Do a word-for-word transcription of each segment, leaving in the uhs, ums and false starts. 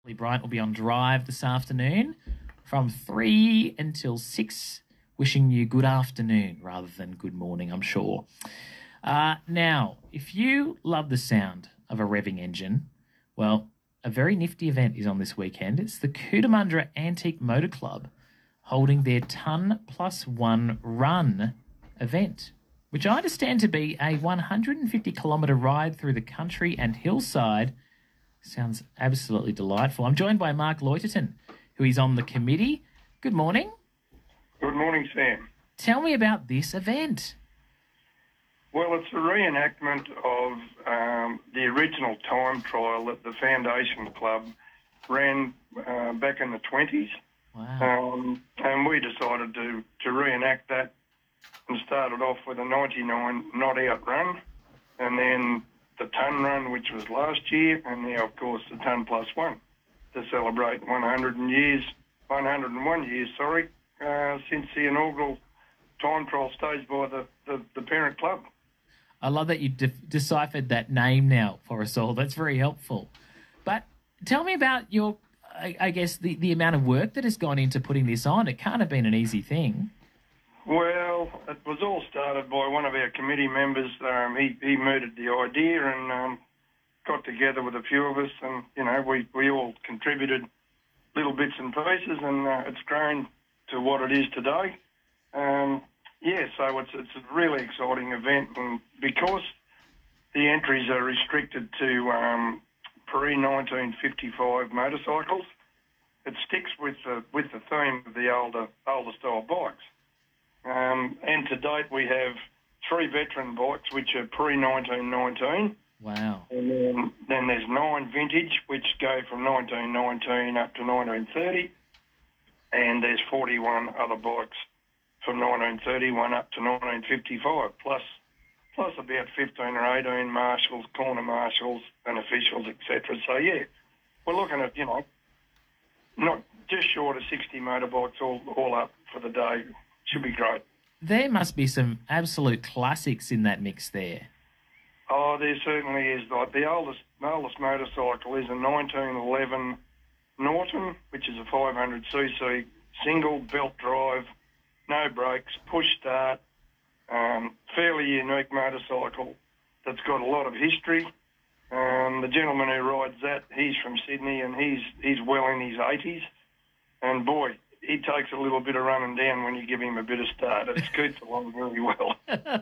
Lee Bryant will be on Drive this afternoon from three until six, wishing you good afternoon rather than good morning, I'm sure. Uh, now, if you love the sound of a revving engine, well, a very nifty event is on this weekend. It's the Cootamundra Antique Motor Club holding their Ton Plus One Run event, which I understand to be a one hundred fifty kilometre ride through the country and hillside. Sounds absolutely delightful. I'm joined by Mark Loiterton, who is on the committee. Good morning. Good morning, Sam. Tell me about this event. Well, it's a reenactment of um, the original time trial that the Foundation Club ran uh, back in the twenties. Wow. Um, and we decided to, to reenact that and started off with a ninety-nine not-out run, and then the Ton Run, which was last year, and now, of course, the Ton Plus One to celebrate one hundred years, one hundred one years, sorry, uh, since the inaugural time trial staged by the, the, the parent club. I love that you de- deciphered that name now for us all. That's very helpful. But tell me about your, I, I guess, the, the amount of work that has gone into putting this on. It can't have been an easy thing. Well, it was all started by one of our committee members. Um, he, he mooted the idea and um, got together with a few of us, and, you know, we, we all contributed little bits and pieces, and uh, it's grown to what it is today. Um, yeah, so it's, it's a really exciting event, and because the entries are restricted to um, pre nineteen fifty-five motorcycles, it sticks with the, with the theme of the older, older style bikes. Um, and to date, we have three veteran bikes, which are pre nineteen nineteen. Wow. And then, then there's nine vintage, which go from nineteen nineteen up to nineteen thirty. And there's forty-one other bikes from nineteen thirty-one up to nineteen fifty-five, plus plus about fifteen or eighteen marshals, corner marshals and officials, et cetera. So, yeah, we're looking at, you know, not just short of sixty motorbikes all, all up for the day. Should be great. There must be some absolute classics in that mix there. Oh, there certainly is. Like the oldest, oldest motorcycle is a nineteen eleven Norton, which is a five hundred c c single belt drive, no brakes, push start, um, fairly unique motorcycle that's got a lot of history. Um, the gentleman who rides that, he's from Sydney and he's he's well in his eighties, and boy, he takes a little bit of running down when you give him a bit of start. It scoots along really well.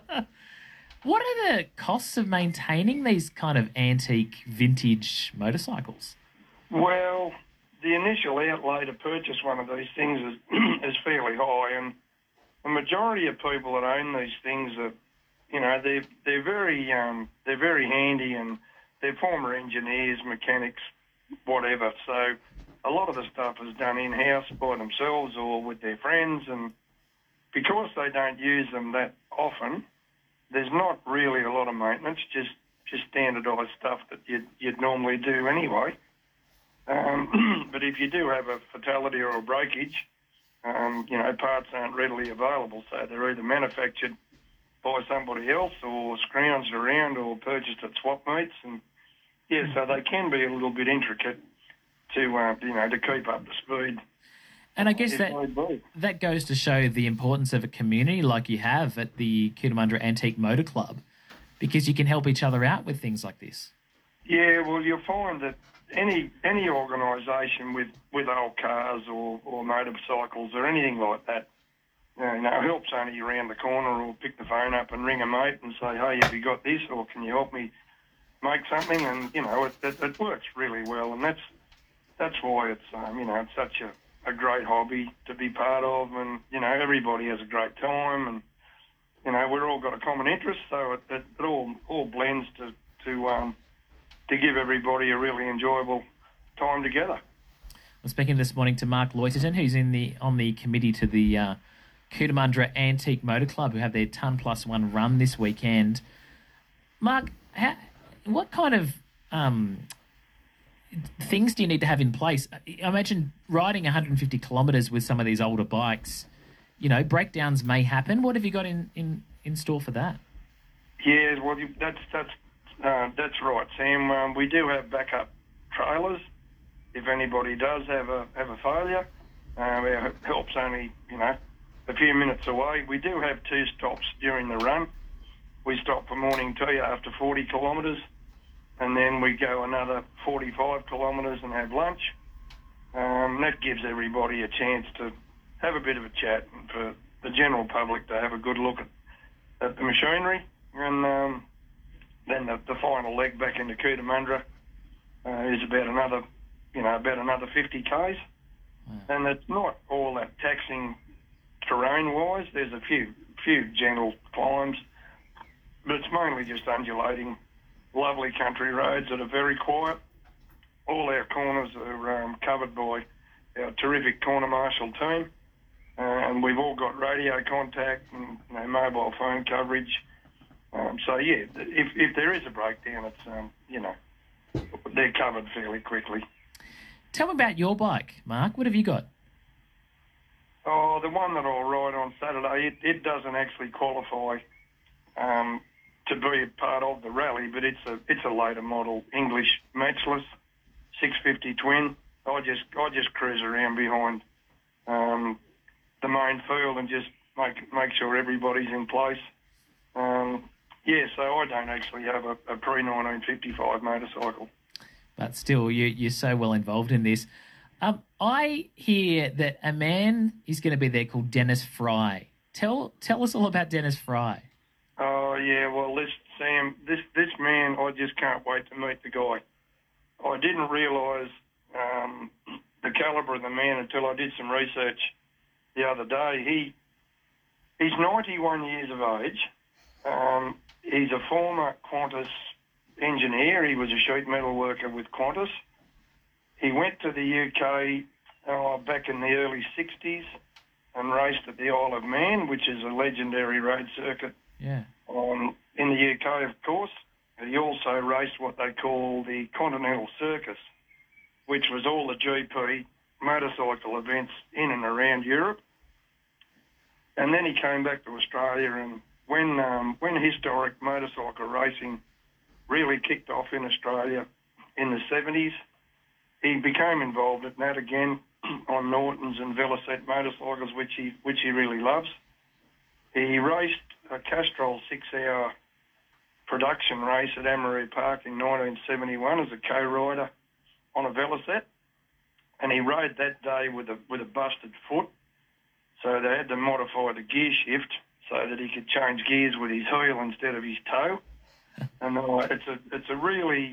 What are the costs of maintaining these kind of antique vintage motorcycles? Well, the initial outlay to purchase one of these things is, is fairly high, and the majority of people that own these things are, you know, they're, they're, very, um, they're very handy, and they're former engineers, mechanics, whatever. So a lot of the stuff is done in-house by themselves or with their friends, and because they don't use them that often, there's not really a lot of maintenance, just just standardised stuff that you'd, you'd normally do anyway. Um, but if you do have a fatality or a breakage, um, you know, parts aren't readily available, so they're either manufactured by somebody else or scrounged around or purchased at swap meets, and yeah, so they can be a little bit intricate to, uh, you know, to keep up the speed. And I guess that that goes to show the importance of a community like you have at the Cootamundra Antique Motor Club, because you can help each other out with things like this. Yeah, well, you'll find that any any organisation with, with old cars or, or motorcycles or anything like that, you know, help's only around the corner, or pick the phone up and ring a mate and say, hey, have you got this, or can you help me make something? And, you know, it, it, it works really well, and that's that's why it's, um, you know, it's such a, a great hobby to be part of, and, you know, everybody has a great time, and, you know, we're all got a common interest, so it, it, it all all blends to to um, to give everybody a really enjoyable time together. I'm speaking this morning to Mark Loiterton, who's in the on the committee to the uh, Cootamundra Antique Motor Club, who have their Ton Plus One run this weekend. Mark, how, what kind of um, things do you need to have in place? I imagine riding one hundred fifty kilometres with some of these older bikes, you know, breakdowns may happen. What have you got in, in, in store for that? Yeah, well, you, that's that's uh, that's right, Sam. Um, we do have backup trailers if anybody does have a have a failure, um, our help's only, you know, a few minutes away. We do have two stops during the run. We stop for morning tea after forty kilometres, and then we go another forty-five kilometres and have lunch. Um, that gives everybody a chance to have a bit of a chat and for the general public to have a good look at, at the machinery. And um, then the, the final leg back into Cootamundra uh, is about another, you know, about another fifty k's. Wow. And it's not all that taxing terrain-wise. There's a few few gentle climbs, but it's mainly just undulating, lovely country roads that are very quiet. All our corners are um, covered by our terrific corner marshal team, uh, and we've all got radio contact and, you know, mobile phone coverage. Um, so yeah, if if there is a breakdown, it's um, you know, they're covered fairly quickly. Tell me about your bike, Mark. What have you got? Oh, the one that I'll ride on Saturday, it, it doesn't actually qualify um, to be a part of the rally, but it's a it's a later model English matchless six fifty twin. I just I just cruise around behind um, the main field and just make make sure everybody's in place. Um, yeah, so I don't actually have a, a pre nineteen fifty-five motorcycle. But still, you, you're so well involved in this. Um, I hear that a man is going to be there called Dennis Fry. Tell tell us all about Dennis Fry. Oh, yeah, well, this, Sam, this, this man, I just can't wait to meet the guy. I didn't realise um, the calibre of the man until I did some research the other day. He He's ninety-one years of age. Um, he's a former Qantas engineer. He was a sheet metal worker with Qantas. He went to the U K uh, back in the early sixties and raced at the Isle of Man, which is a legendary road circuit. Yeah. Um, in the U K, of course. He also raced what they call the Continental Circus, which was all the G P motorcycle events in and around Europe. And then he came back to Australia, and when um, when historic motorcycle racing really kicked off in Australia in the seventies, he became involved in that again on Nortons and Velocette motorcycles, which he which he really loves. He raced a Castrol six-hour production race at Amaroo Park in nineteen seventy-one as a co-rider on a Velocette, and he rode that day with a with a busted foot, so they had to modify the gear shift so that he could change gears with his heel instead of his toe. And uh, it's a it's a really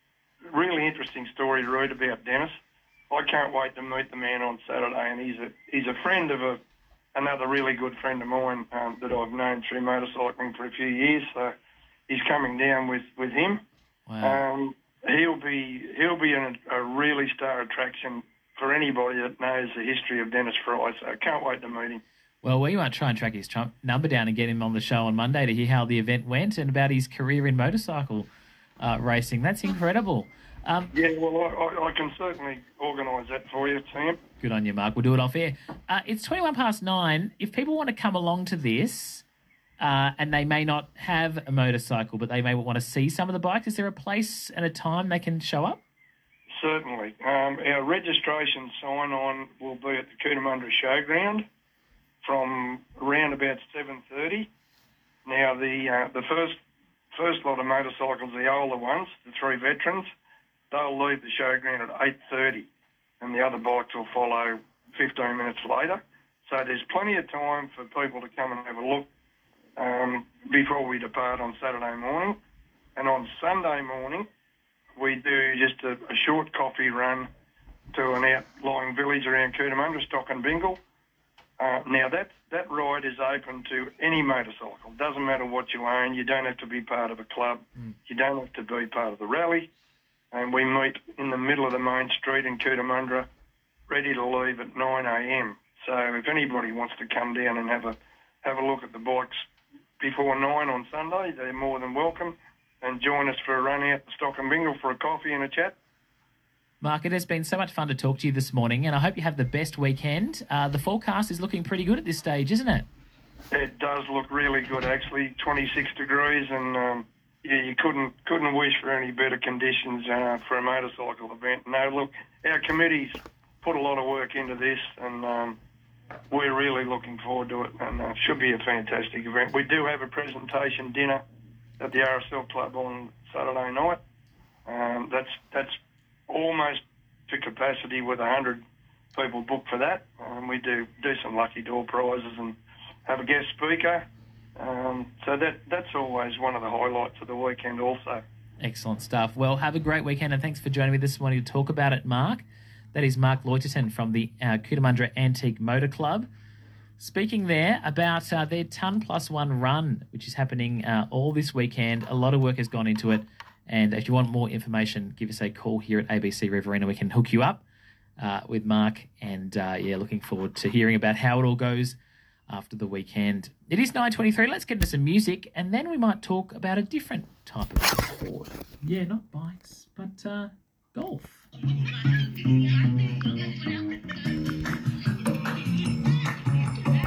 really interesting story to read about Dennis. I can't wait to meet the man on Saturday, and he's a he's a friend of a another really good friend of mine um, that I've known through motorcycling for a few years. So he's coming down with, with him. Wow. Um, he'll be he'll be an, a really star attraction for anybody that knows the history of Dennis Fry. So I can't wait to meet him. Well, we might try and track his trump number down and get him on the show on Monday to hear how the event went and about his career in motorcycle uh, racing. That's incredible. Um, yeah, well, I, I, I can certainly organise that for you, Sam. Good on you, Mark. We'll do it off air. Uh, it's twenty-one past nine. If people want to come along to this uh, and they may not have a motorcycle, but they may want to see some of the bikes, is there a place and a time they can show up? Certainly. Um, our registration sign-on will be at the Cootamundra Showground from around about seven thirty. Now, the uh, the first first lot of motorcycles, the older ones, the three veterans, they'll leave the showground at eight thirty, and the other bikes will follow fifteen minutes later. So there's plenty of time for people to come and have a look um, before we depart on Saturday morning. And on Sunday morning, we do just a, a short coffee run to an outlying village around Cootamundra, Stock and Bingle. Uh, now, that, that ride is open to any motorcycle. Doesn't matter what you own. You don't have to be part of a club. Mm. You don't have to be part of the rally. And we meet in the middle of the main street in Cootamundra, ready to leave at nine a.m. So if anybody wants to come down and have a have a look at the bikes before nine on Sunday, they're more than welcome. And join us for a run out to Stock and Bingle for a coffee and a chat. Mark, it has been so much fun to talk to you this morning, and I hope you have the best weekend. Uh, the forecast is looking pretty good at this stage, isn't it? It does look really good, actually. twenty-six degrees, and um, yeah, you couldn't couldn't wish for any better conditions uh, for a motorcycle event. No, look, our committee's put a lot of work into this, and um, we're really looking forward to it, and uh, it should be a fantastic event. We do have a presentation dinner at the R S L Club on Saturday night. Um, that's that's almost to capacity with one hundred people booked for that. Um, we do do some lucky door prizes and have a guest speaker. Um, so that that's always one of the highlights of the weekend also. Excellent stuff. Well, have a great weekend, and thanks for joining me this morning to talk about it, Mark. That is Mark Loiterton from the uh, Cootamundra Antique Motor Club, speaking there about uh, their Ton Plus One run, which is happening uh, all this weekend. A lot of work has gone into it, and if you want more information, give us a call here at A B C Riverina. We can hook you up uh, with Mark, and uh, yeah, looking forward to hearing about how it all goes after the weekend. It is nine twenty-three. Let's get into some music, and then we might talk about a different type of sport. Yeah, not bikes, but uh, golf.